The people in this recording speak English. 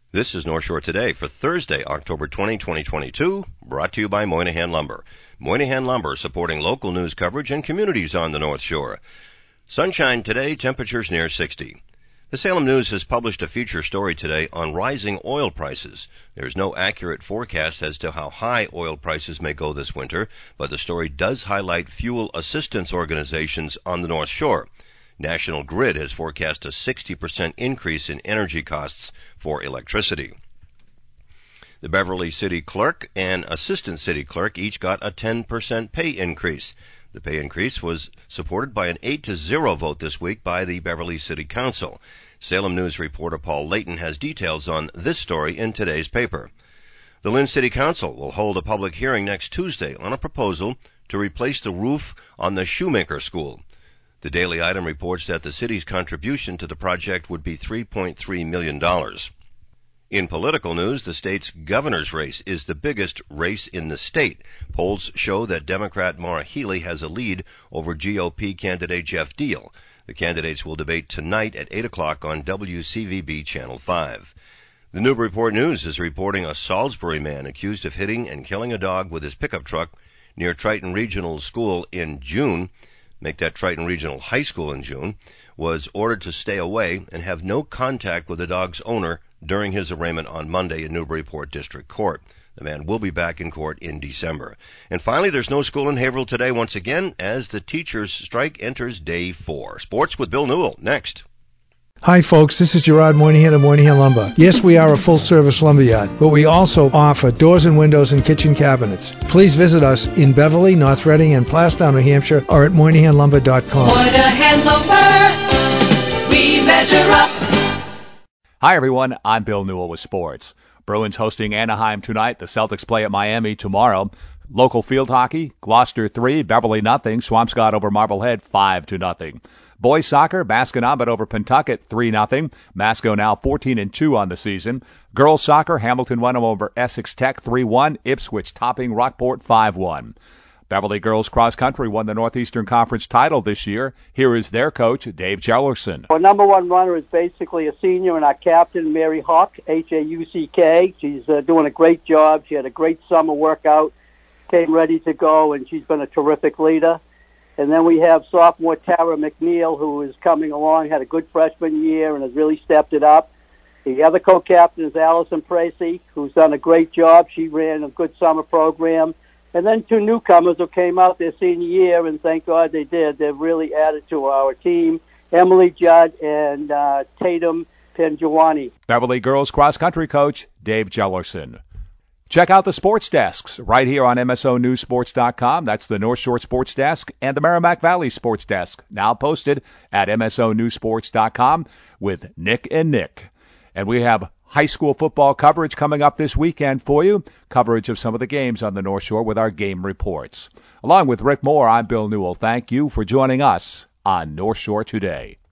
This is North Shore Today for Thursday, October 20, 2022, brought to you by Moynihan Lumber. Moynihan Lumber supporting local news coverage and communities on the North Shore. Sunshine today, temperatures near 60. The Salem News has published a feature story today on rising oil prices. There's no accurate forecast as to how high oil prices may go this winter, but the story does highlight fuel assistance organizations on the North Shore. National Grid has forecast a 60% increase in energy costs for electricity. The Beverly City Clerk and Assistant City Clerk each got a 10% pay increase. The pay increase was supported by an 8-0 vote this week by the Beverly City Council. Salem News reporter Paul Layton has details on this story in today's paper. The Lynn City Council will hold a public hearing next Tuesday on a proposal to replace the roof on the Shoemaker School. The Daily Item reports that the city's contribution to the project would be $3.3 million. In political news, the state's governor's race is the biggest race in the state. Polls show that Democrat Maura Healey has a lead over GOP candidate Jeff Deal. The candidates will debate tonight at 8 o'clock on WCVB Channel 5. The Newburyport News is reporting a Salisbury man accused of hitting and killing a dog with his pickup truck near Triton Regional School in June, Triton Regional High School in June, was ordered to stay away and have no contact with the dog's owner during his arraignment on Monday in Newburyport District Court. The man will be back in court in December. And finally, there's no school in Haverhill today once again as the teachers' strike enters day 4. Sports with Bill Newell, next. Hi folks, this is Gerard Moynihan of Moynihan Lumber. Yes, we are a full-service lumberyard, but we also offer doors and windows and kitchen cabinets. Please visit us in Beverly, North Reading, and Plastown, New Hampshire, or at MoynihanLumber.com. Moynihan Lumber, we measure up. Hi everyone, I'm Bill Newell with sports. Bruins hosting Anaheim tonight. The Celtics play at Miami tomorrow. Local field hockey, Gloucester 3, Beverly nothing. Swampscott over Marblehead 5-0. Boys soccer, Masconomet over Pentucket 3-0. Masco now 14-2 on the season. Girls soccer, Hamilton won over Essex Tech 3-1. Ipswich topping Rockport 5-1. Beverly girls cross country won the Northeastern Conference title this year. Here is their coach, Dave Jellerson. Our number one runner is basically a senior, and our captain, Mary Huck, H-A-U-C-K. She's doing a great job. She had a great summer workout, came ready to go, and she's been a terrific leader. And then we have sophomore Tara McNeil, who is coming along, had a good freshman year and has really stepped it up. The other co-captain is Allison Precy, who's done a great job. She ran a good summer program. And then 2 newcomers who came out their senior year, and thank God they did. They've really added to our team, Emily Judd and Tatum Penjawani. Beverly girls cross-country coach, Dave Jellerson. Check out the sports desks right here on MSONewsSports.com. That's the North Shore Sports Desk and the Merrimack Valley Sports Desk, now posted at MSONewsSports.com with Nick and Nick. And we have high school football coverage coming up this weekend for you, coverage of some of the games on the North Shore with our game reports. Along with Rick Moore, I'm Bill Newell. Thank you for joining us on North Shore Today.